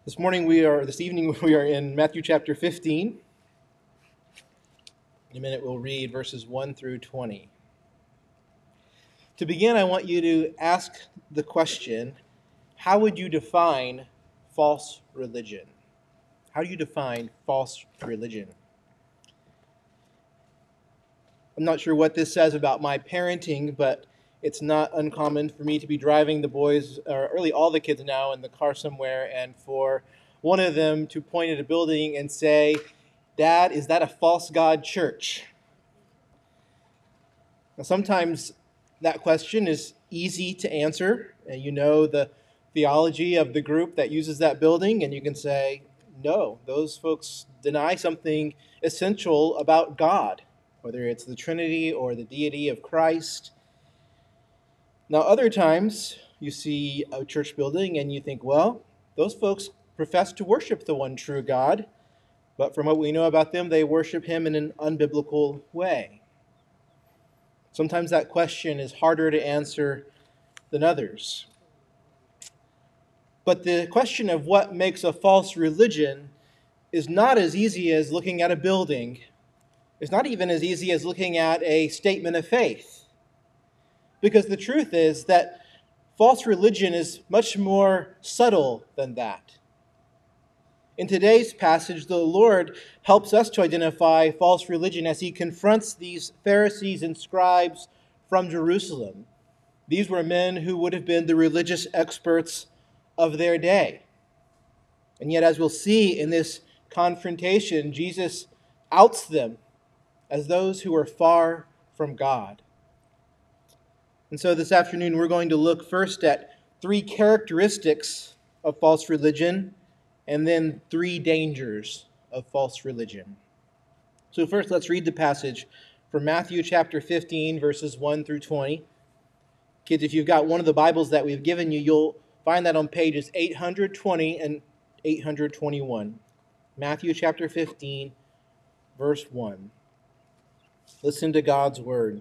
This evening we are in Matthew chapter 15. In a minute we'll read verses 1 through 20. To begin, I want you to ask the question, how would you define false religion? How do you define false religion? I'm not sure what this says about my parenting, but it's not uncommon for me to be driving the boys, or really all the kids now, in the car somewhere, and for one of them to point at a building and say, "Dad, is that a false god church?" Now, sometimes that question is easy to answer, and you know the theology of the group that uses that building, and you can say, no, those folks deny something essential about God, whether it's the Trinity or the deity of Christ. Now, other times you see a church building and you think, well, those folks profess to worship the one true God, but from what we know about them, they worship him in an unbiblical way. Sometimes that question is harder to answer than others. But the question of what makes a false religion is not as easy as looking at a building. It's not even as easy as looking at a statement of faith. Because the truth is that false religion is much more subtle than that. In today's passage, the Lord helps us to identify false religion as he confronts these Pharisees and scribes from Jerusalem. These were men who would have been the religious experts of their day. And yet, as we'll see in this confrontation, Jesus outs them as those who are far from God. And so this afternoon, we're going to look first at three characteristics of false religion, and then three dangers of false religion. So first, let's read the passage from Matthew chapter 15, verses 1 through 20. Kids, if you've got one of the Bibles that we've given you, you'll find that on pages 820 and 821. Matthew chapter 15, verse 1. Listen to God's word.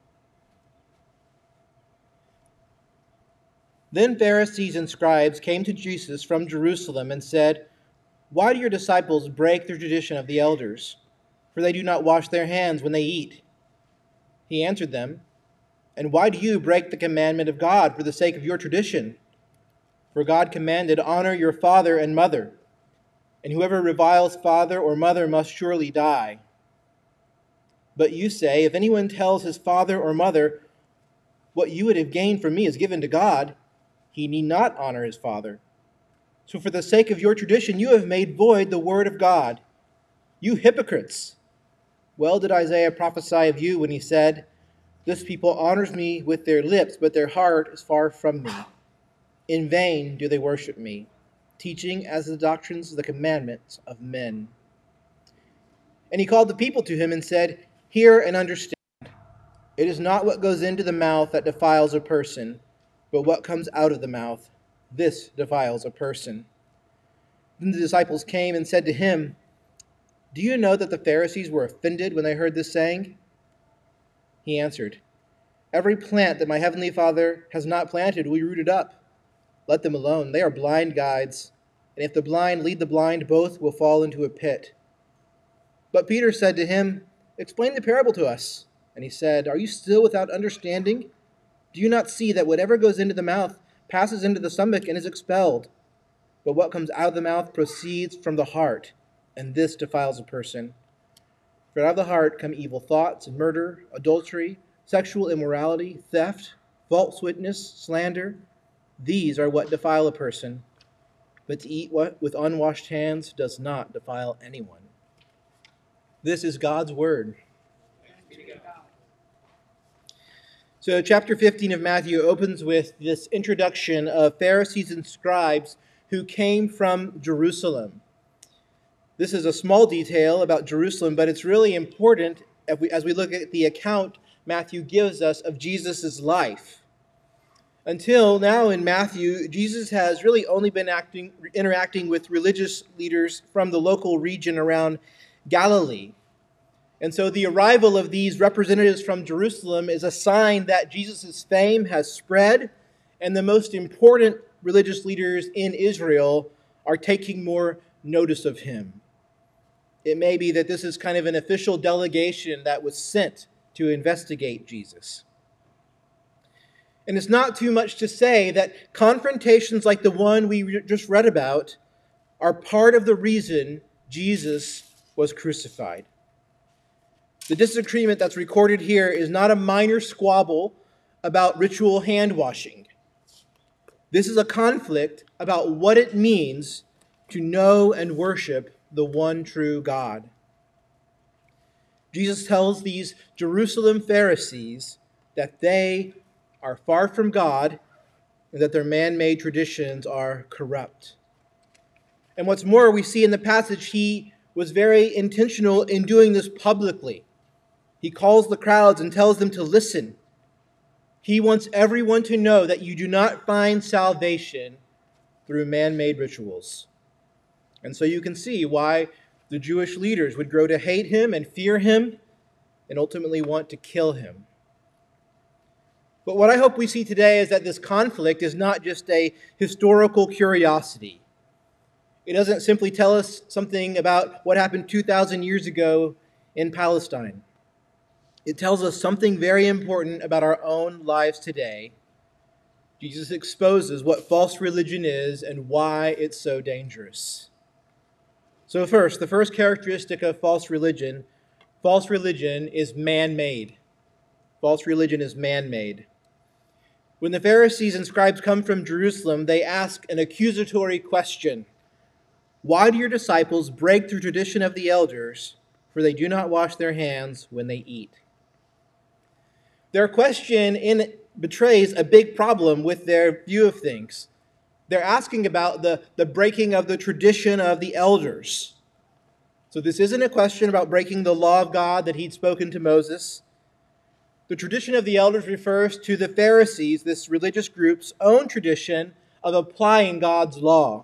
Then Pharisees and scribes came to Jesus from Jerusalem and said, "Why do your disciples break the tradition of the elders? For they do not wash their hands when they eat." He answered them, "And why do you break the commandment of God for the sake of your tradition? For God commanded, 'Honor your father and mother,' and whoever reviles father or mother must surely die. But you say, if anyone tells his father or mother, 'What you would have gained from me is given to God,' he need not honor his father. So for the sake of your tradition, you have made void the word of God. You hypocrites! Well did Isaiah prophesy of you when he said, 'This people honors me with their lips, but their heart is far from me. In vain do they worship me, teaching as the doctrines the commandments of men.' And he called the people to him and said, 'Hear and understand. It is not what goes into the mouth that defiles a person, but what comes out of the mouth, this defiles a person.' Then the disciples came and said to him, 'Do you know that the Pharisees were offended when they heard this saying?' He answered, 'Every plant that my heavenly Father has not planted will be rooted up. Let them alone. They are blind guides, and if the blind lead the blind, both will fall into a pit.' But Peter said to him, 'Explain the parable to us.' And he said, 'Are you still without understanding? Do you not see that whatever goes into the mouth passes into the stomach and is expelled? But what comes out of the mouth proceeds from the heart, and this defiles a person. For out of the heart come evil thoughts and murder, adultery, sexual immorality, theft, false witness, slander. These are what defile a person. But to eat with unwashed hands does not defile anyone." This is God's word. So chapter 15 of Matthew opens with this introduction of Pharisees and scribes who came from Jerusalem. This is a small detail about Jerusalem, but it's really important as we look at the account Matthew gives us of Jesus' life. Until now in Matthew, Jesus has really only been interacting with religious leaders from the local region around Galilee. And so the arrival of these representatives from Jerusalem is a sign that Jesus' fame has spread, and the most important religious leaders in Israel are taking more notice of him. It may be that this is kind of an official delegation that was sent to investigate Jesus. And it's not too much to say that confrontations like the one we just read about are part of the reason Jesus was crucified. The disagreement that's recorded here is not a minor squabble about ritual hand washing. This is a conflict about what it means to know and worship the one true God. Jesus tells these Jerusalem Pharisees that they are far from God and that their man-made traditions are corrupt. And what's more, we see in the passage he was very intentional in doing this publicly. He calls the crowds and tells them to listen. He wants everyone to know that you do not find salvation through man-made rituals. And so you can see why the Jewish leaders would grow to hate him and fear him and ultimately want to kill him. But what I hope we see today is that this conflict is not just a historical curiosity. It doesn't simply tell us something about what happened 2,000 years ago in Palestine. It tells us something very important about our own lives today. Jesus exposes what false religion is and why it's so dangerous. So first, the first characteristic of false religion is man-made. False religion is man-made. When the Pharisees and scribes come from Jerusalem, they ask an accusatory question. Why do your disciples break the tradition of the elders, for they do not wash their hands when they eat? Their question betrays a big problem with their view of things. They're asking about the breaking of the tradition of the elders. So this isn't a question about breaking the law of God that he'd spoken to Moses. The tradition of the elders refers to the Pharisees, this religious group's own tradition of applying God's law.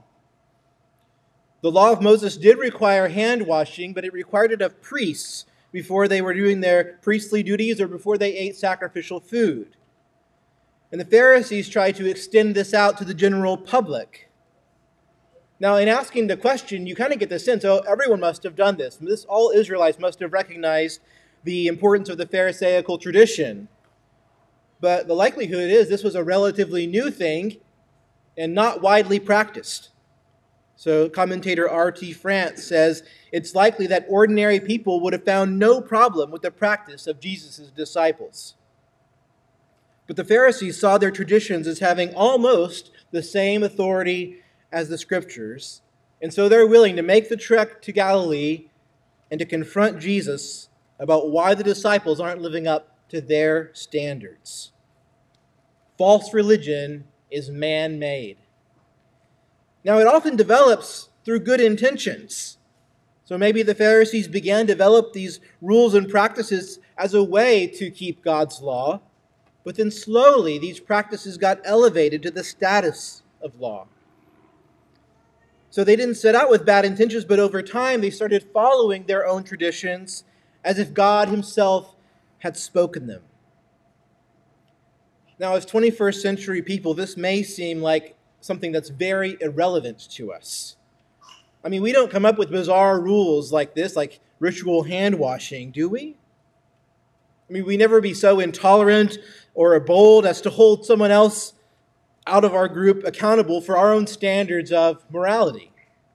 The law of Moses did require hand washing, but it required it of priests before they were doing their priestly duties or before they ate sacrificial food. And the Pharisees tried to extend this out to the general public. Now, in asking the question, you kind of get the sense, oh, everyone must have done this. All Israelites must have recognized the importance of the Pharisaical tradition. But the likelihood is this was a relatively new thing and not widely practiced. So commentator R.T. France says it's likely that ordinary people would have found no problem with the practice of Jesus' disciples. But the Pharisees saw their traditions as having almost the same authority as the Scriptures, and so they're willing to make the trek to Galilee and to confront Jesus about why the disciples aren't living up to their standards. False religion is man-made. Now, it often develops through good intentions. So maybe the Pharisees began to develop these rules and practices as a way to keep God's law, but then slowly these practices got elevated to the status of law. So they didn't set out with bad intentions, but over time they started following their own traditions as if God himself had spoken them. Now, as 21st century people, this may seem like something that's very irrelevant to us. I mean, we don't come up with bizarre rules like this, like ritual hand washing, do we? I mean, we never be so intolerant or bold as to hold someone else out of our group accountable for our own standards of morality.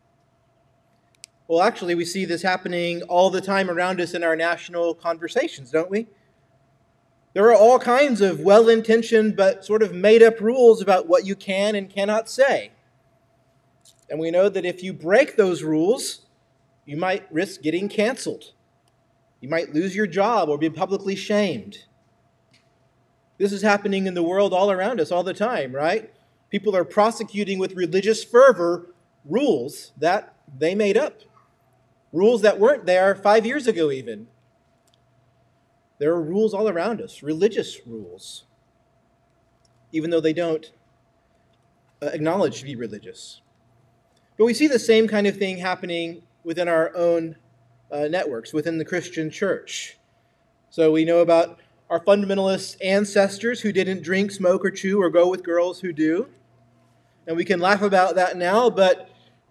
Well, actually, we see this happening all the time around us in our national conversations, don't we? There are all kinds of well-intentioned but sort of made-up rules about what you can and cannot say. And we know that if you break those rules, you might risk getting canceled. You might lose your job or be publicly shamed. This is happening in the world all around us all the time, right? People are prosecuting with religious fervor rules that they made up. Rules that weren't there 5 years ago even. There are rules all around us, religious rules, even though they don't acknowledge to be religious. But we see the same kind of thing happening within our own networks, within the Christian church. So we know about our fundamentalist ancestors who didn't drink, smoke, or chew, or go with girls who do. And we can laugh about that now, but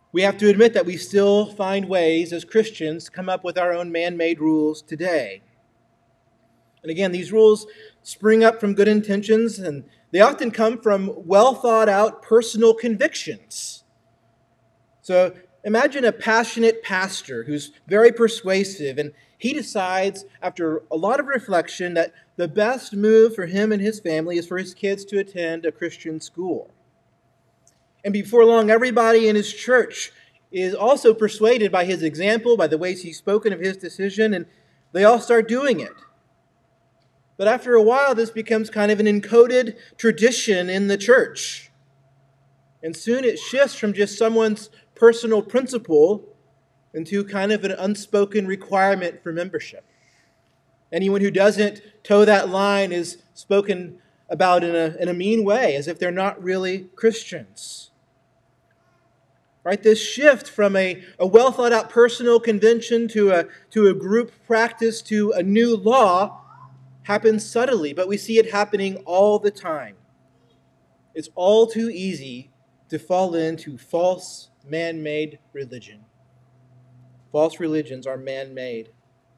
We have to admit that we still find ways as Christians to come up with our own man-made rules today. And again, these rules spring up from good intentions, and they often come from well-thought-out personal convictions. So imagine a passionate pastor who's very persuasive, and he decides, after a lot of reflection, that the best move for him and his family is for his kids to attend a Christian school. And before long, everybody in his church is also persuaded by his example, by the ways he's spoken of his decision, and they all start doing it. But after a while, this becomes kind of an encoded tradition in the church. And soon it shifts from just someone's personal principle into kind of an unspoken requirement for membership. Anyone who doesn't toe that line is spoken about in a mean way, as if they're not really Christians. Right? This shift from a well thought out personal convention to a group practice to a new law happens subtly, but we see it happening all the time. It's all too easy to fall into false man-made religion. False religions are man-made.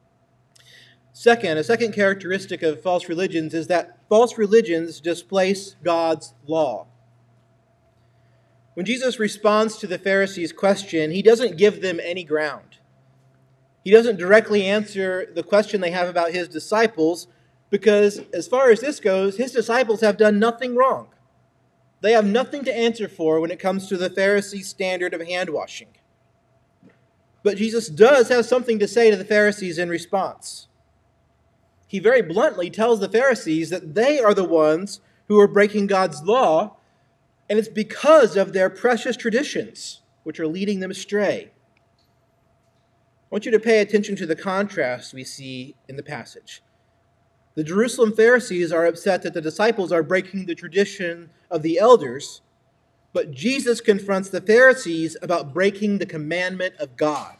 A second characteristic of false religions is that false religions displace God's law. When Jesus responds to the Pharisees' question, he doesn't give them any ground. He doesn't directly answer the question they have about his disciples, because as far as this goes, his disciples have done nothing wrong. They have nothing to answer for when it comes to the Pharisee standard of hand washing. But Jesus does have something to say to the Pharisees in response. He very bluntly tells the Pharisees that they are the ones who are breaking God's law, and it's because of their precious traditions, which are leading them astray. I want you to pay attention to the contrast we see in the passage. The Jerusalem Pharisees are upset that the disciples are breaking the tradition of the elders, but Jesus confronts the Pharisees about breaking the commandment of God.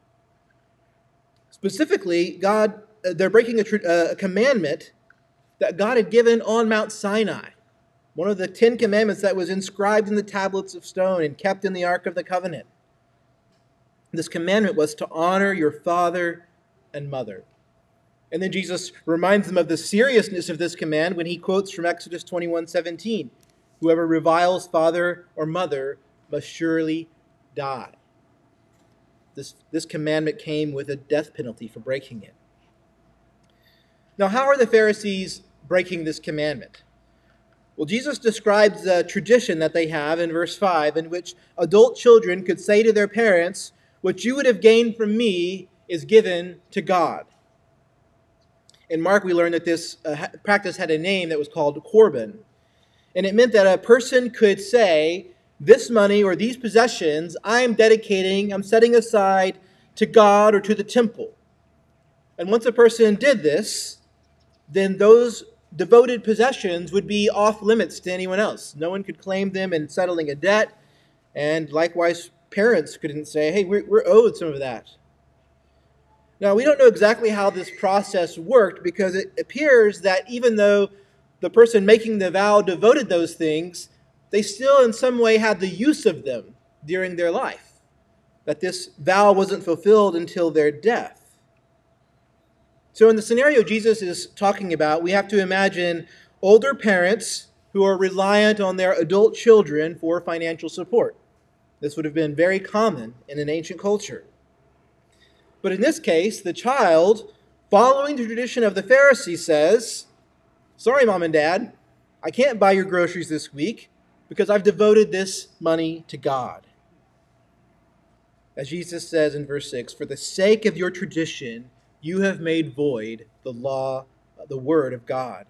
Specifically, they're breaking a commandment that God had given on Mount Sinai, one of the 10 commandments that was inscribed in the tablets of stone and kept in the Ark of the Covenant. This commandment was to honor your father and mother. And then Jesus reminds them of the seriousness of this command when he quotes from Exodus 21:17, "Whoever reviles father or mother must surely die." This commandment came with a death penalty for breaking it. Now, how are the Pharisees breaking this commandment? Well, Jesus describes the tradition that they have in verse 5, in which adult children could say to their parents, "What you would have gained from me is given to God." In Mark, we learned that this practice had a name that was called Corban. And it meant that a person could say, "This money or these possessions I'm setting aside to God or to the temple." And once a person did this, then those devoted possessions would be off limits to anyone else. No one could claim them in settling a debt. And likewise, parents couldn't say, "Hey, we're owed some of that." Now, we don't know exactly how this process worked, because it appears that even though the person making the vow devoted those things, they still in some way had the use of them during their life. That this vow wasn't fulfilled until their death. So in the scenario Jesus is talking about, we have to imagine older parents who are reliant on their adult children for financial support. This would have been very common in an ancient culture. But in this case, the child, following the tradition of the Pharisees, says, "Sorry, Mom and Dad, I can't buy your groceries this week because I've devoted this money to God." As Jesus says in verse 6, "For the sake of your tradition, you have made void the law, the word of God."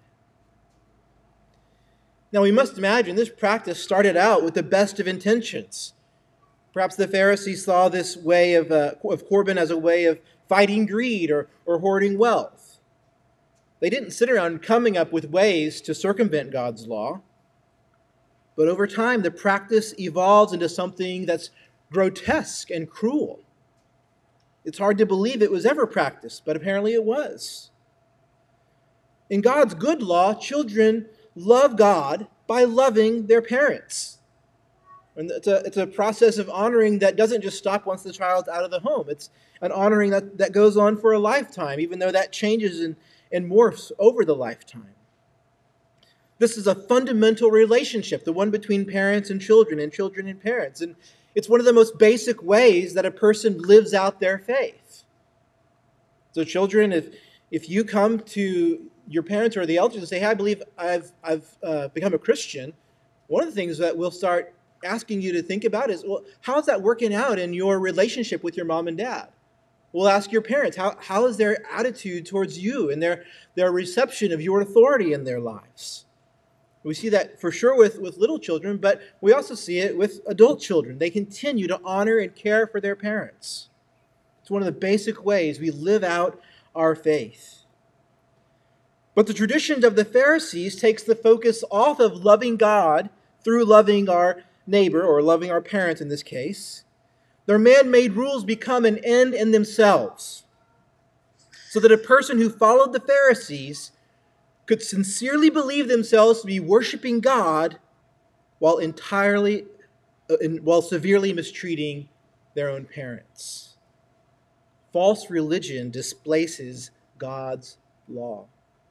Now we must imagine this practice started out with the best of intentions. Perhaps the Pharisees saw this way of Corban as a way of fighting greed or hoarding wealth. They didn't sit around coming up with ways to circumvent God's law. But over time, the practice evolves into something that's grotesque and cruel. It's hard to believe it was ever practiced, but apparently it was. In God's good law, children love God by loving their parents. And it's a process of honoring that doesn't just stop once the child's out of the home. It's an honoring that goes on for a lifetime, even though that changes and morphs over the lifetime. This is a fundamental relationship, the one between parents and children and parents. And it's one of the most basic ways that a person lives out their faith. So children, if you come to your parents or the elders and say, hey, I believe I've become a Christian, one of the things that we'll start asking you to think about is, well, how's that working out in your relationship with your mom and dad? We'll ask your parents, how is their attitude towards you and their reception of your authority in their lives? We see that for sure with little children, but we also see it with adult children. They continue to honor and care for their parents. It's one of the basic ways we live out our faith. But the tradition of the Pharisees takes the focus off of loving God through loving our neighbor, or loving our parents in this case. Their man-made rules become an end in themselves, so that a person who followed the Pharisees could sincerely believe themselves to be worshiping God while severely mistreating their own parents. False religion displaces God's law.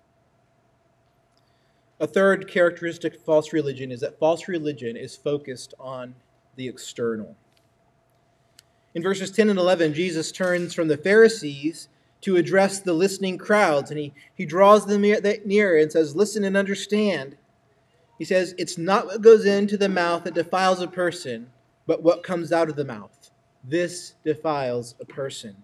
A third characteristic of false religion is that false religion is focused on the external. In verses 10 and 11, Jesus turns from the Pharisees to address the listening crowds, and he draws them near and says, listen and understand. He says, it's not what goes into the mouth that defiles a person, but what comes out of the mouth. This defiles a person.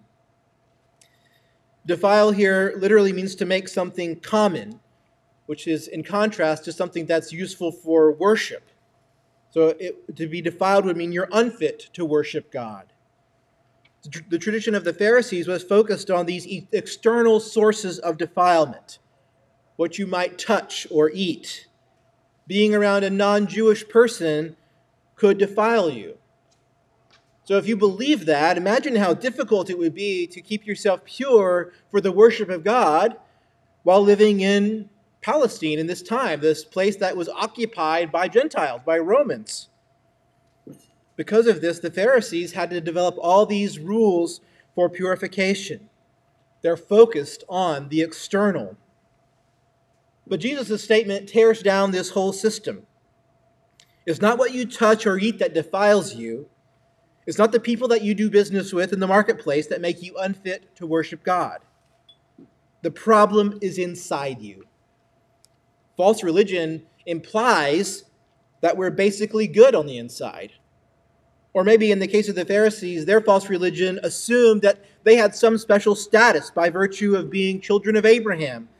Defile here literally means to make something common, which is in contrast to something that's useful for worship. So to be defiled would mean you're unfit to worship God. The tradition of the Pharisees was focused on these external sources of defilement, what you might touch or eat. Being around a non-Jewish person could defile you. So if you believe that, imagine how difficult it would be to keep yourself pure for the worship of God while living in Palestine in this time, this place that was occupied by Gentiles, by Romans. Because of this, the Pharisees had to develop all these rules for purification. They're focused on the external. But Jesus' statement tears down this whole system. It's not what you touch or eat that defiles you. It's not the people that you do business with in the marketplace that make you unfit to worship God. The problem is inside you. False religion implies that we're basically good on the inside. Or maybe in the case of the Pharisees, their false religion assumed that they had some special status by virtue of being children of Abraham.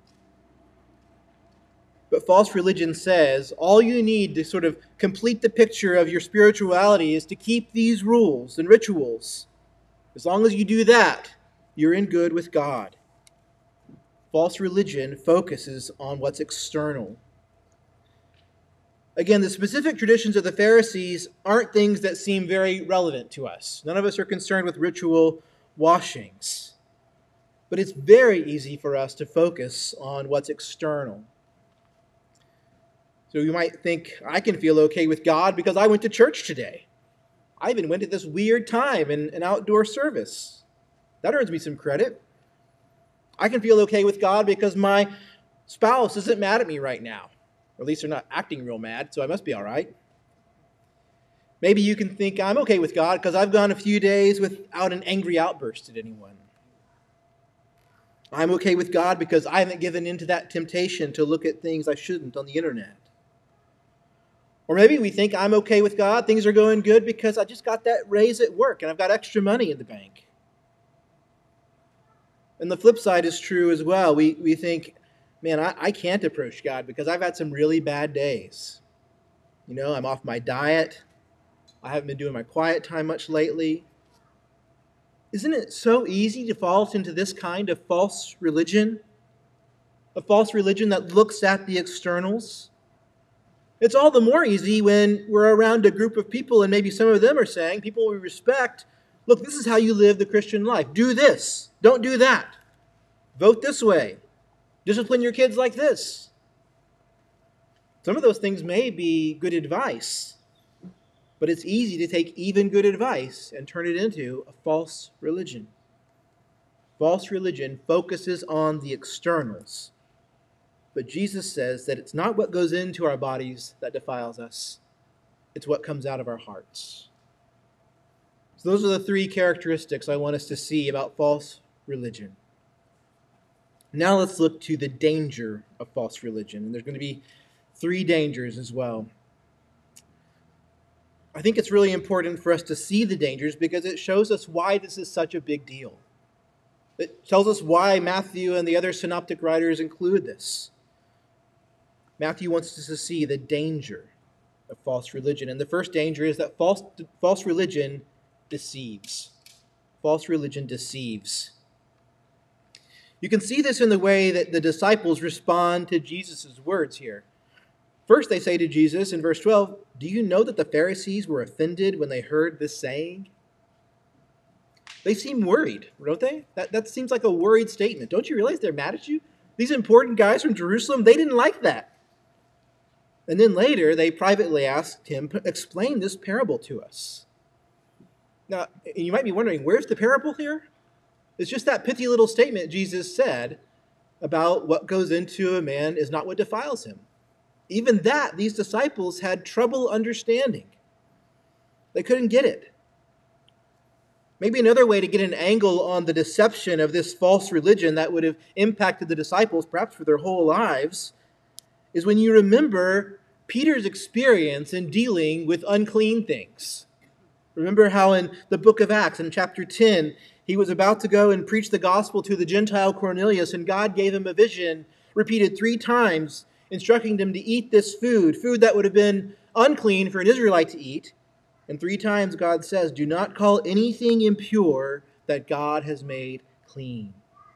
But false religion says all you need to sort of complete the picture of your spirituality is to keep these rules and rituals. As long as you do that, you're in good with God. False religion focuses on what's external. Again, the specific traditions of the Pharisees aren't things that seem very relevant to us. None of us are concerned with ritual washings. But it's very easy for us to focus on what's external. So you might think, I can feel okay with God because I went to church today. I even went to this weird time in an outdoor service. That earns me some credit. I can feel okay with God because my spouse isn't mad at me right now. Or at least they're not acting real mad, so I must be all right. Maybe you can think, I'm okay with God because I've gone a few days without an angry outburst at anyone. I'm okay with God because I haven't given in to that temptation to look at things I shouldn't on the internet. Or maybe we think, I'm okay with God, things are going good because I just got that raise at work and I've got extra money in the bank. And the flip side is true as well. We think, man, I can't approach God because I've had some really bad days. You know, I'm off my diet. I haven't been doing my quiet time much lately. Isn't it so easy to fall into this kind of false religion? A false religion that looks at the externals? It's all the more easy when we're around a group of people and maybe some of them are saying, people we respect, look, this is how you live the Christian life. Do this. Don't do that. Vote this way. Discipline your kids like this. Some of those things may be good advice, But it's easy to take even good advice and turn it into a false religion. False religion focuses on the externals. But Jesus says that it's not what goes into our bodies that defiles us. It's what comes out of our hearts. So those are the three characteristics I want us to see about false religion. Now let's look to the danger of false religion. And there's going to be three dangers as well. I think it's really important for us to see the dangers because it shows us why this is such a big deal. It tells us why Matthew and the other synoptic writers include this. Matthew wants us to see the danger of false religion. And the first danger is that false religion deceives. False religion deceives. You can see this in the way that the disciples respond to Jesus' words here. First, they say to Jesus in verse 12, "Do you know that the Pharisees were offended when they heard this saying?" They seem worried, don't they? That seems like a worried statement. Don't you realize they're mad at you? These important guys from Jerusalem, they didn't like that. And then later, they privately asked him, "Explain this parable to us." Now, you might be wondering, where's the parable here? It's just that pithy little statement Jesus said about what goes into a man is not what defiles him. Even that, these disciples had trouble understanding. They couldn't get it. Maybe another way to get an angle on the deception of this false religion that would have impacted the disciples, perhaps for their whole lives, is when you remember Peter's experience in dealing with unclean things. Remember how in the book of Acts, in chapter 10, he was about to go and preach the gospel to the Gentile Cornelius, and God gave him a vision, repeated 3 times, instructing them to eat this food that would have been unclean for an Israelite to eat. And 3 times God says, "Do not call anything impure that God has made clean."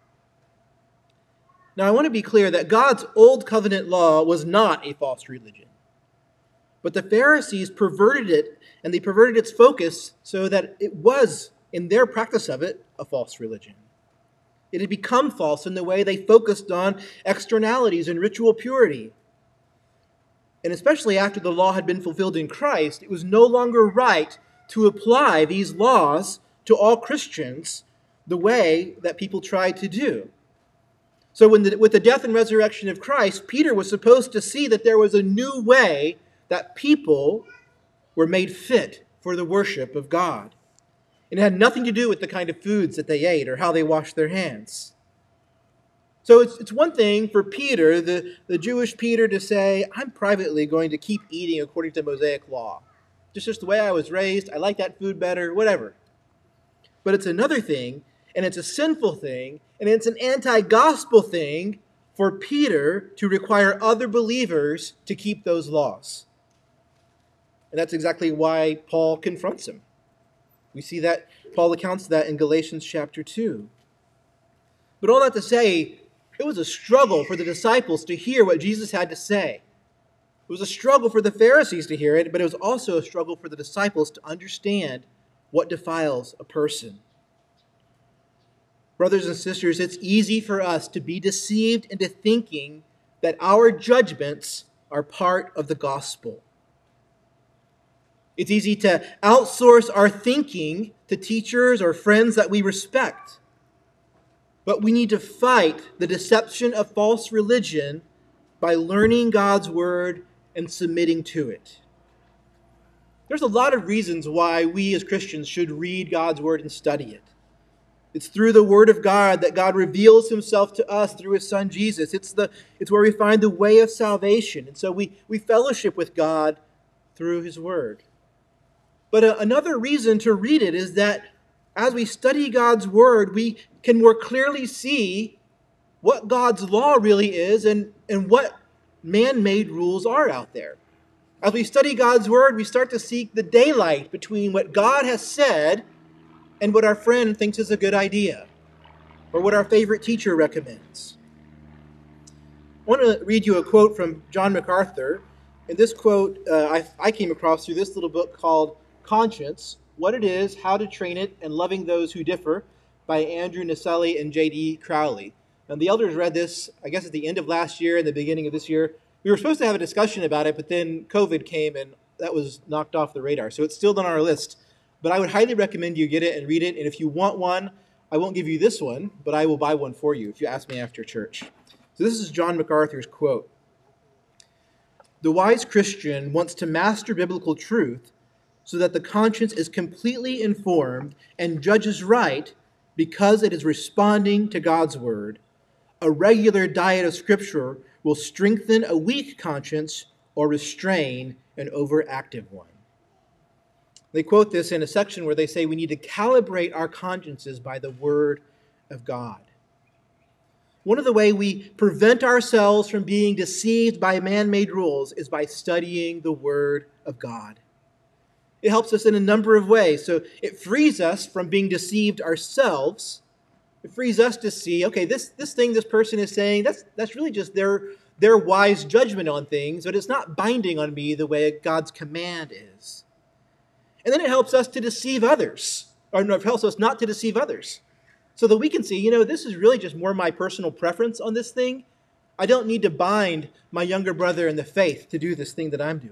Now, I want to be clear that God's old covenant law was not a false religion. But the Pharisees perverted it, and they perverted its focus so that it was, in their practice of it, a false religion. It had become false in the way they focused on externalities and ritual purity. And especially after the law had been fulfilled in Christ, it was no longer right to apply these laws to all Christians the way that people tried to do. So with the death and resurrection of Christ, Peter was supposed to see that there was a new way that people were made fit for the worship of God. And it had nothing to do with the kind of foods that they ate or how they washed their hands. So it's one thing for Peter, the Jewish Peter, to say, "I'm privately going to keep eating according to Mosaic law. Just the way I was raised, I like that food better, whatever." But it's another thing, and it's a sinful thing, and it's an anti-gospel thing for Peter to require other believers to keep those laws. And that's exactly why Paul confronts him. We see that Paul accounts that in Galatians chapter 2. But all that to say, it was a struggle for the disciples to hear what Jesus had to say. It was a struggle for the Pharisees to hear it, but it was also a struggle for the disciples to understand what defiles a person. Brothers and sisters, it's easy for us to be deceived into thinking that our judgments are part of the gospel. It's easy to outsource our thinking to teachers or friends that we respect. But we need to fight the deception of false religion by learning God's word and submitting to it. There's a lot of reasons why we as Christians should read God's word and study it. It's through the word of God that God reveals himself to us through his son Jesus. It's where we find the way of salvation. And so we fellowship with God through his word. But another reason to read it is that as we study God's word, we can more clearly see what God's law really is and what man-made rules are out there. As we study God's word, we start to seek the daylight between what God has said and what our friend thinks is a good idea, or what our favorite teacher recommends. I want to read you a quote from John MacArthur. And this quote I came across through this little book called Conscience, What It Is, How to Train It, and Loving Those Who Differ by Andrew Naselli and J.D. Crowley. And the elders read this, I guess, at the end of last year and the beginning of this year. We were supposed to have a discussion about it, but then COVID came and that was knocked off the radar. So it's still on our list. But I would highly recommend you get it and read it. And if you want one, I won't give you this one, but I will buy one for you if you ask me after church. So this is John MacArthur's quote. The wise Christian wants to master biblical truth so that the conscience is completely informed and judges right because it is responding to God's word. A regular diet of Scripture will strengthen a weak conscience or restrain an overactive one. They quote this in a section where they say we need to calibrate our consciences by the Word of God. One of the ways we prevent ourselves from being deceived by man-made rules is by studying the Word of God. It helps us in a number of ways. So it frees us from being deceived ourselves. It frees us to see, okay, this thing this person is saying, that's really just their wise judgment on things, but it's not binding on me the way God's command is. And then it helps us to deceive others, or no, it helps us not to deceive others, so that we can see, this is really just more my personal preference on this thing. I don't need to bind my younger brother in the faith to do this thing that I'm doing.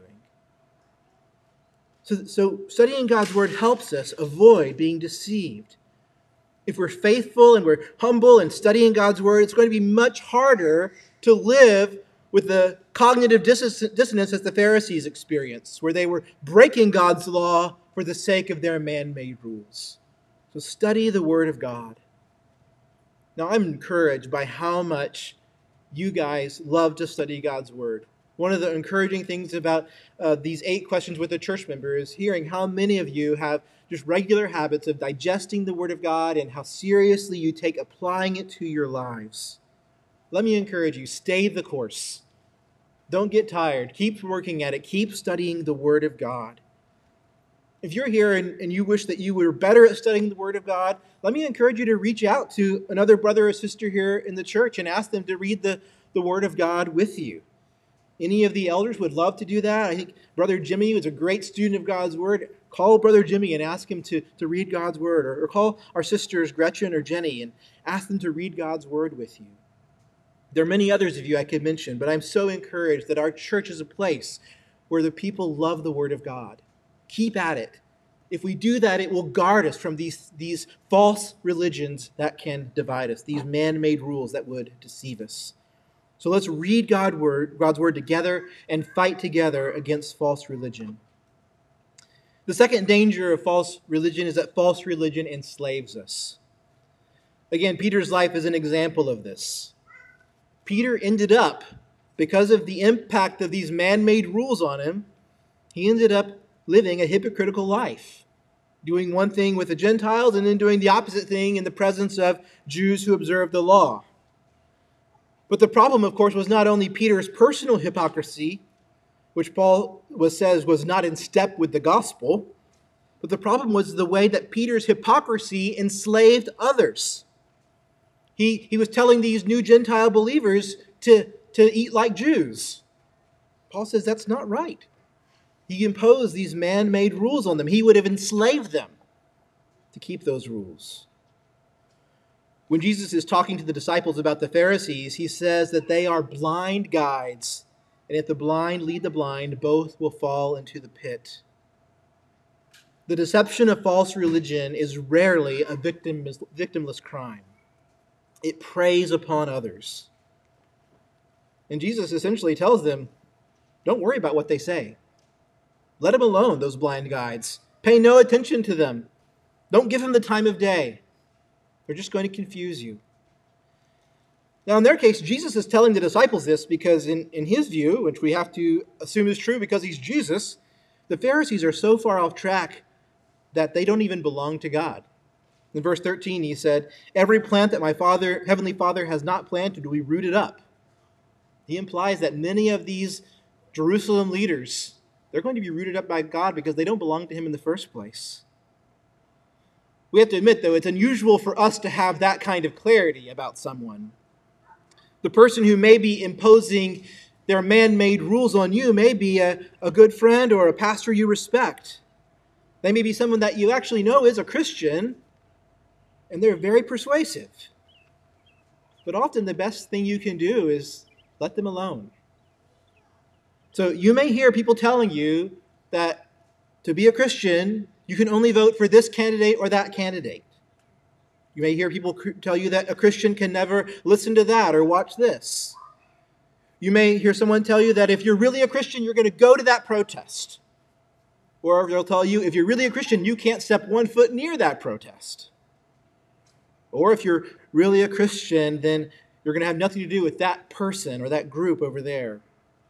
So studying God's word helps us avoid being deceived. If we're faithful and we're humble and studying God's word, it's going to be much harder to live with the cognitive dissonance as the Pharisees experienced, where they were breaking God's law for the sake of their man-made rules. So study the word of God. Now, I'm encouraged by how much you guys love to study God's word. One of the encouraging things about these 8 questions with a church member is hearing how many of you have just regular habits of digesting the word of God and how seriously you take applying it to your lives. Let me encourage you, stay the course. Don't get tired. Keep working at it. Keep studying the word of God. If you're here and you wish that you were better at studying the word of God, let me encourage you to reach out to another brother or sister here in the church and ask them to read the word of God with you. Any of the elders would love to do that. I think Brother Jimmy was a great student of God's word. Call Brother Jimmy and ask him to read God's word. Or call our sisters Gretchen or Jenny and ask them to read God's word with you. There are many others of you I could mention, but I'm so encouraged that our church is a place where the people love the word of God. Keep at it. If we do that, it will guard us from these false religions that can divide us, these man-made rules that would deceive us. So let's read God's word together and fight together against false religion. The second danger of false religion is that false religion enslaves us. Again, Peter's life is an example of this. Peter ended up, because of the impact of these man-made rules on him, he ended up living a hypocritical life, doing one thing with the Gentiles and then doing the opposite thing in the presence of Jews who observed the law. But the problem, of course, was not only Peter's personal hypocrisy, which Paul says was not in step with the gospel, but the problem was the way that Peter's hypocrisy enslaved others. He was telling these new Gentile believers to eat like Jews. Paul says that's not right. He imposed these man-made rules on them. He would have enslaved them to keep those rules. When Jesus is talking to the disciples about the Pharisees, he says that they are blind guides, and if the blind lead the blind, both will fall into the pit. The deception of false religion is rarely a victimless crime. It preys upon others. And Jesus essentially tells them, don't worry about what they say. Let them alone, those blind guides. Pay no attention to them. Don't give them the time of day. They're just going to confuse you. Now, in their case, Jesus is telling the disciples this because in his view, which we have to assume is true because he's Jesus, the Pharisees are so far off track that they don't even belong to God. In verse 13, he said, every plant that my Heavenly Father has not planted will be rooted up. He implies that many of these Jerusalem leaders, they're going to be rooted up by God because they don't belong to him in the first place. We have to admit, though, it's unusual for us to have that kind of clarity about someone. The person who may be imposing their man-made rules on you may be a good friend or a pastor you respect. They may be someone that you actually know is a Christian, and they're very persuasive. But often the best thing you can do is let them alone. So you may hear people telling you that to be a Christian, you can only vote for this candidate or that candidate. You may hear people tell you that a Christian can never listen to that or watch this. You may hear someone tell you that if you're really a Christian, you're going to go to that protest. Or they'll tell you, if you're really a Christian, you can't step 1 foot near that protest. Or if you're really a Christian, then you're going to have nothing to do with that person or that group over there.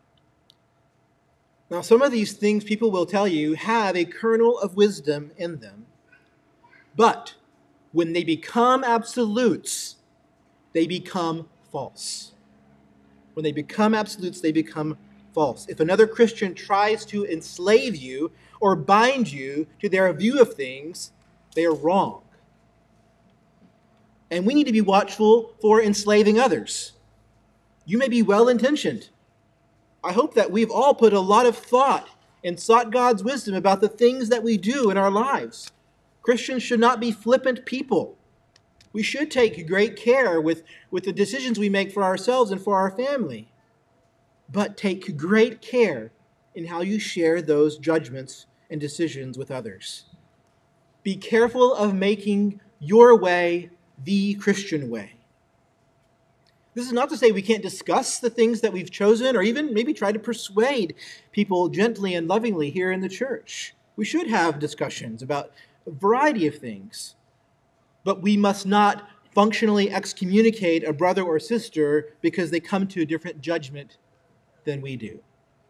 Now, some of these things people will tell you have a kernel of wisdom in them. But when they become absolutes, they become false. When they become absolutes, they become false. If another Christian tries to enslave you or bind you to their view of things, they are wrong. And we need to be watchful for enslaving others. You may be well-intentioned. I hope that we've all put a lot of thought and sought God's wisdom about the things that we do in our lives. Christians should not be flippant people. We should take great care with the decisions we make for ourselves and for our family. But take great care in how you share those judgments and decisions with others. Be careful of making your way the Christian way. This is not to say we can't discuss the things that we've chosen or even maybe try to persuade people gently and lovingly here in the church. We should have discussions about a variety of things. But we must not functionally excommunicate a brother or sister because they come to a different judgment than we do.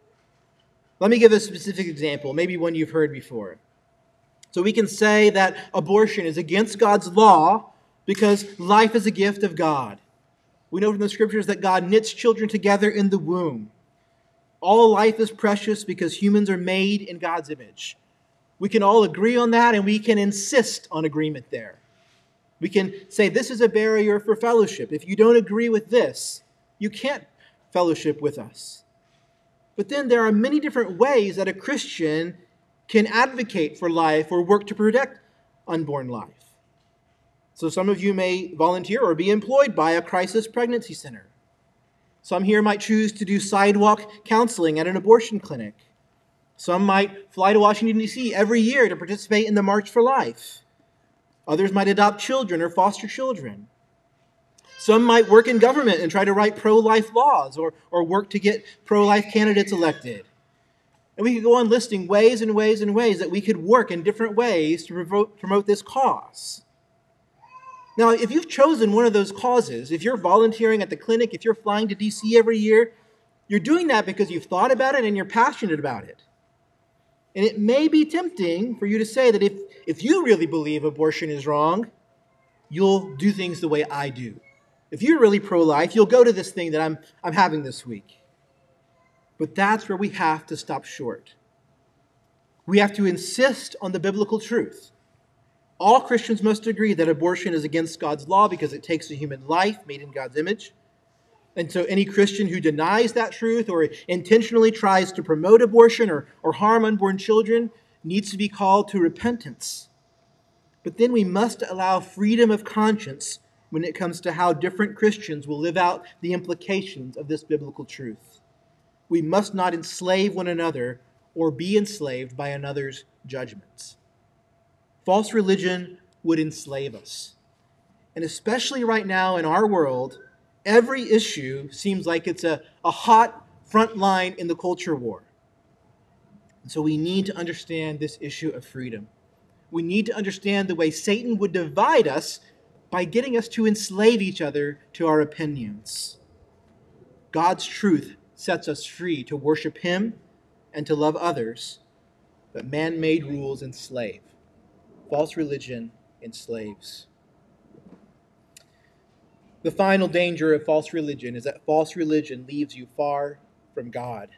Let me give a specific example, maybe one you've heard before. So we can say that abortion is against God's law because life is a gift of God. We know from the scriptures that God knits children together in the womb. All life is precious because humans are made in God's image. We can all agree on that, and we can insist on agreement there. We can say this is a barrier for fellowship. If you don't agree with this, you can't fellowship with us. But then there are many different ways that a Christian can advocate for life or work to protect unborn life. So some of you may volunteer or be employed by a crisis pregnancy center. Some here might choose to do sidewalk counseling at an abortion clinic. Some might fly to Washington, D.C. every year to participate in the March for Life. Others might adopt children or foster children. Some might work in government and try to write pro-life laws or work to get pro-life candidates elected. And we could go on listing ways and ways and ways that we could work in different ways to promote this cause. Now, if you've chosen one of those causes, if you're volunteering at the clinic, if you're flying to D.C. every year, you're doing that because you've thought about it and you're passionate about it. And it may be tempting for you to say that if you really believe abortion is wrong, you'll do things the way I do. If you're really pro-life, you'll go to this thing that I'm having this week. But that's where we have to stop short. We have to insist on the biblical truth. All Christians must agree that abortion is against God's law because it takes a human life made in God's image. And so any Christian who denies that truth or intentionally tries to promote abortion or harm unborn children needs to be called to repentance. But then we must allow freedom of conscience when it comes to how different Christians will live out the implications of this biblical truth. We must not enslave one another or be enslaved by another's judgments. False religion would enslave us. And especially right now in our world, every issue seems like it's a hot front line in the culture war. And so we need to understand this issue of freedom. We need to understand the way Satan would divide us by getting us to enslave each other to our opinions. God's truth sets us free to worship Him and to love others, but man-made rules enslave. False religion enslaves. The final danger of false religion is that false religion leaves you far from God.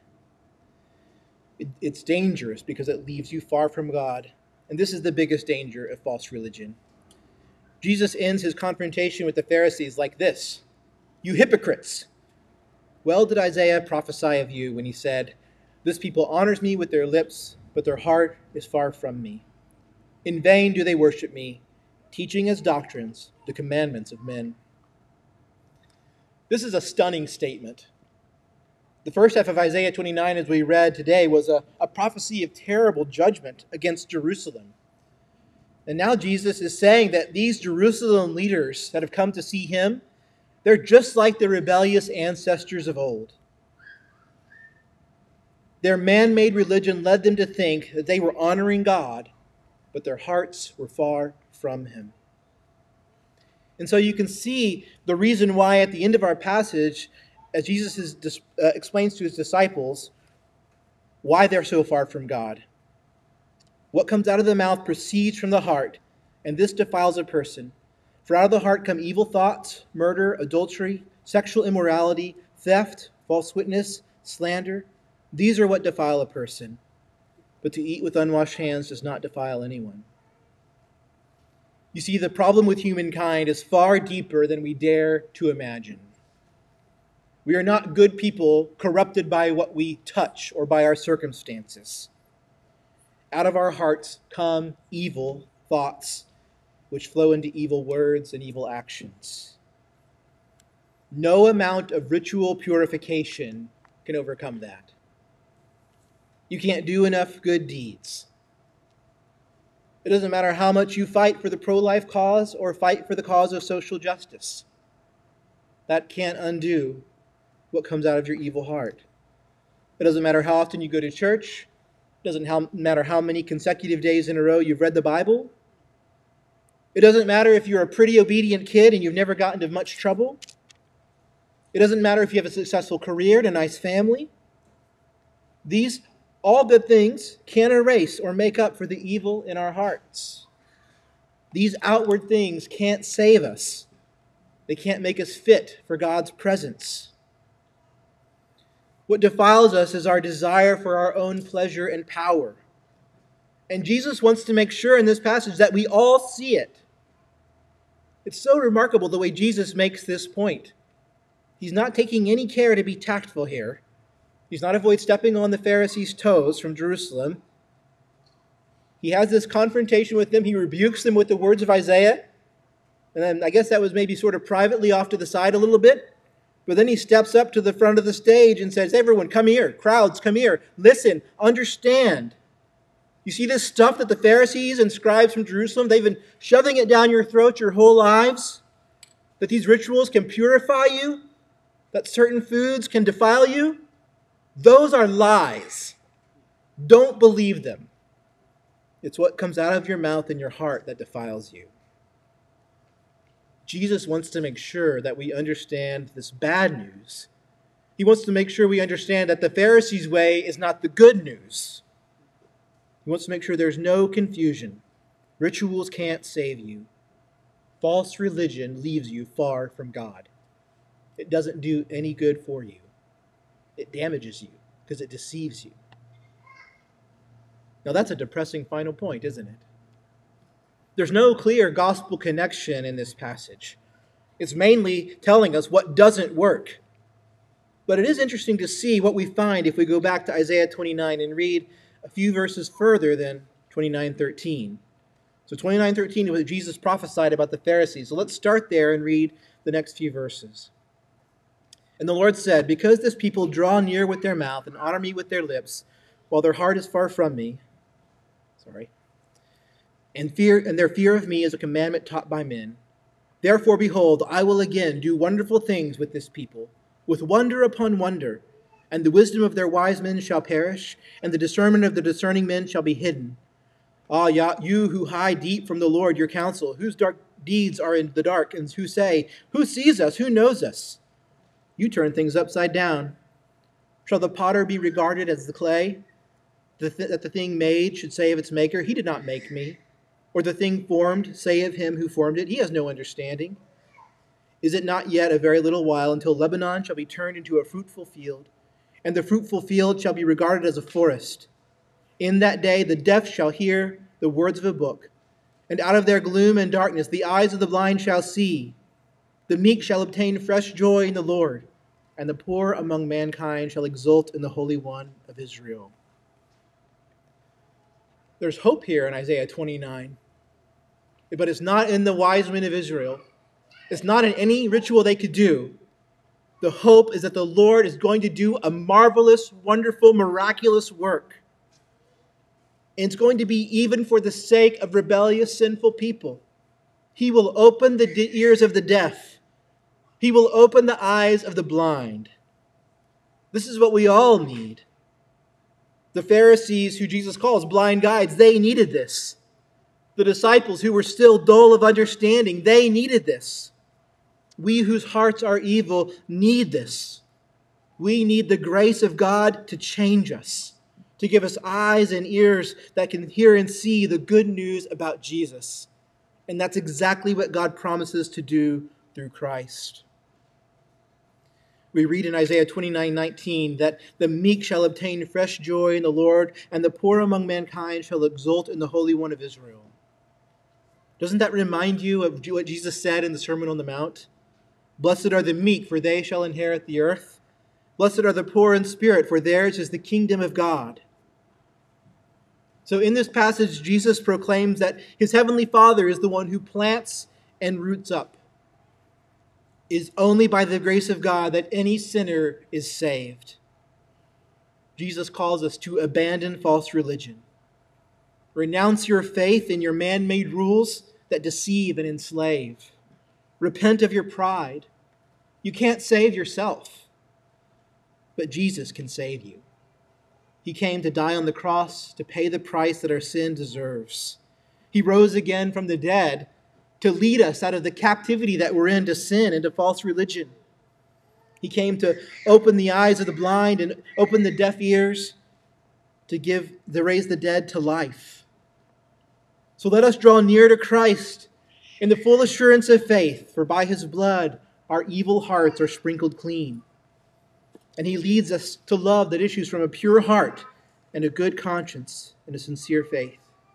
It's dangerous because it leaves you far from God. And this is the biggest danger of false religion. Jesus ends his confrontation with the Pharisees like this: "You hypocrites! Well did Isaiah prophesy of you when he said, 'This people honors me with their lips, but their heart is far from me. In vain do they worship me, teaching as doctrines the commandments of men.'" This is a stunning statement. The first half of Isaiah 29, as we read today, was a prophecy of terrible judgment against Jerusalem. And now Jesus is saying that these Jerusalem leaders that have come to see him, they're just like the rebellious ancestors of old. Their man-made religion led them to think that they were honoring God, but their hearts were far from him. And so you can see the reason why at the end of our passage, as Jesus explains to his disciples, why they're so far from God. What comes out of the mouth proceeds from the heart, and this defiles a person. For out of the heart come evil thoughts, murder, adultery, sexual immorality, theft, false witness, slander. These are what defile a person. But to eat with unwashed hands does not defile anyone. You see, the problem with humankind is far deeper than we dare to imagine. We are not good people corrupted by what we touch or by our circumstances. Out of our hearts come evil thoughts, which flow into evil words and evil actions. No amount of ritual purification can overcome that. You can't do enough good deeds. It doesn't matter how much you fight for the pro-life cause or fight for the cause of social justice. That can't undo what comes out of your evil heart. It doesn't matter how often you go to church. It doesn't matter how many consecutive days in a row you've read the Bible. It doesn't matter if you're a pretty obedient kid and you've never gotten into much trouble. It doesn't matter if you have a successful career and a nice family. These all good things can't erase or make up for the evil in our hearts. These outward things can't save us. They can't make us fit for God's presence. What defiles us is our desire for our own pleasure and power. And Jesus wants to make sure in this passage that we all see it. It's so remarkable the way Jesus makes this point. He's not taking any care to be tactful here. He's not avoiding stepping on the Pharisees' toes from Jerusalem. He has this confrontation with them. He rebukes them with the words of Isaiah. And then I guess that was maybe sort of privately off to the side a little bit. But then he steps up to the front of the stage and says, everyone, come here. Crowds, come here. Listen, understand. You see this stuff that the Pharisees and scribes from Jerusalem, they've been shoving it down your throat your whole lives? That these rituals can purify you? That certain foods can defile you? Those are lies. Don't believe them. It's what comes out of your mouth and your heart that defiles you. Jesus wants to make sure that we understand this bad news. He wants to make sure we understand that the Pharisees' way is not the good news. He wants to make sure there's no confusion. Rituals can't save you. False religion leaves you far from God. It doesn't do any good for you. It damages you because it deceives you. Now that's a depressing final point, isn't it? There's no clear gospel connection in this passage. It's mainly telling us what doesn't work. But it is interesting to see what we find if we go back to Isaiah 29 and read a few verses further than 29:13. So 29:13 is what Jesus prophesied about the Pharisees. So let's start there and read the next few verses. And the Lord said, because this people draw near with their mouth and honor me with their lips, while their heart is far from me, and their fear of me is a commandment taught by men. Therefore, behold, I will again do wonderful things with this people, with wonder upon wonder, and the wisdom of their wise men shall perish, and the discernment of the discerning men shall be hidden. Ah, you who hide deep from the Lord your counsel, whose dark deeds are in the dark, and who say, who sees us, who knows us? You turn things upside down. Shall the potter be regarded as the clay? That the thing made should say of its maker, he did not make me. Or the thing formed say of him who formed it, he has no understanding. Is it not yet a very little while until Lebanon shall be turned into a fruitful field, and the fruitful field shall be regarded as a forest? In that day the deaf shall hear the words of a book, and out of their gloom and darkness the eyes of the blind shall see. The meek shall obtain fresh joy in the Lord, and the poor among mankind shall exult in the Holy One of Israel. There's hope here in Isaiah 29, but it's not in the wise men of Israel. It's not in any ritual they could do. The hope is that the Lord is going to do a marvelous, wonderful, miraculous work. And it's going to be even for the sake of rebellious, sinful people. He will open the ears of the deaf. He will open the eyes of the blind. This is what we all need. The Pharisees, who Jesus calls blind guides, they needed this. The disciples, who were still dull of understanding, they needed this. We whose hearts are evil need this. We need the grace of God to change us, to give us eyes and ears that can hear and see the good news about Jesus. And that's exactly what God promises to do through Christ. We read in Isaiah 29:19 that the meek shall obtain fresh joy in the Lord, and the poor among mankind shall exult in the Holy One of Israel. Doesn't that remind you of what Jesus said in the Sermon on the Mount? Blessed are the meek, for they shall inherit the earth. Blessed are the poor in spirit, for theirs is the kingdom of God. So in this passage, Jesus proclaims that his heavenly Father is the one who plants and roots up. It is only by the grace of God that any sinner is saved. Jesus calls us to abandon false religion. Renounce your faith in your man-made rules that deceive and enslave. Repent of your pride. You can't save yourself, but Jesus can save you. He came to die on the cross to pay the price that our sin deserves. He rose again from the dead to lead us out of the captivity that we're in to sin and to false religion. He came to open the eyes of the blind and open the deaf ears, to raise the dead to life. So let us draw near to Christ in the full assurance of faith, for by his blood our evil hearts are sprinkled clean. And he leads us to love that issues from a pure heart and a good conscience and a sincere faith.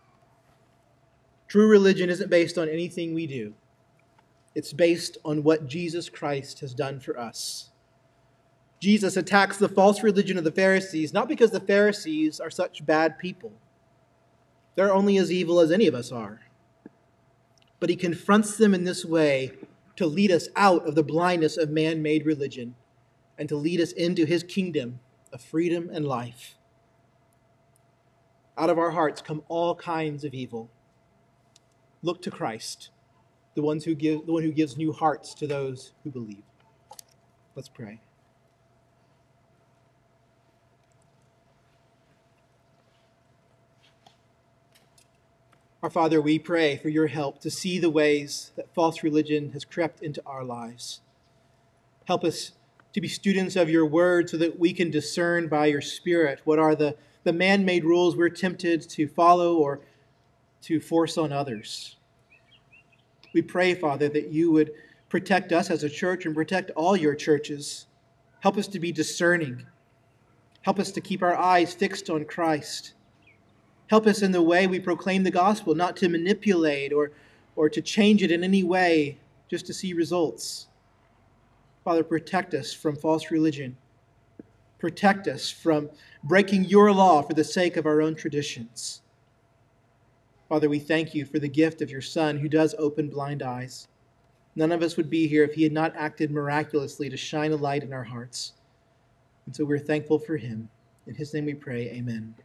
True religion isn't based on anything we do. It's based on what Jesus Christ has done for us. Jesus attacks the false religion of the Pharisees, not because the Pharisees are such bad people. They're only as evil as any of us are. But he confronts them in this way to lead us out of the blindness of man-made religion and to lead us into his kingdom of freedom and life. Out of our hearts come all kinds of evil. Look to Christ, the one who gives new hearts to those who believe. Let's pray. Our Father, we pray for your help to see the ways that false religion has crept into our lives. Help us to be students of your word so that we can discern by your Spirit what are the man-made rules we're tempted to follow or to force on others. We pray, Father, that you would protect us as a church and protect all your churches. Help us to be discerning. Help us to keep our eyes fixed on Christ. Help us in the way we proclaim the gospel, not to manipulate or to change it in any way just to see results. Father, protect us from false religion. Protect us from breaking your law for the sake of our own traditions. Father, we thank you for the gift of your Son who does open blind eyes. None of us would be here if he had not acted miraculously to shine a light in our hearts. And so we're thankful for him. In his name we pray, amen.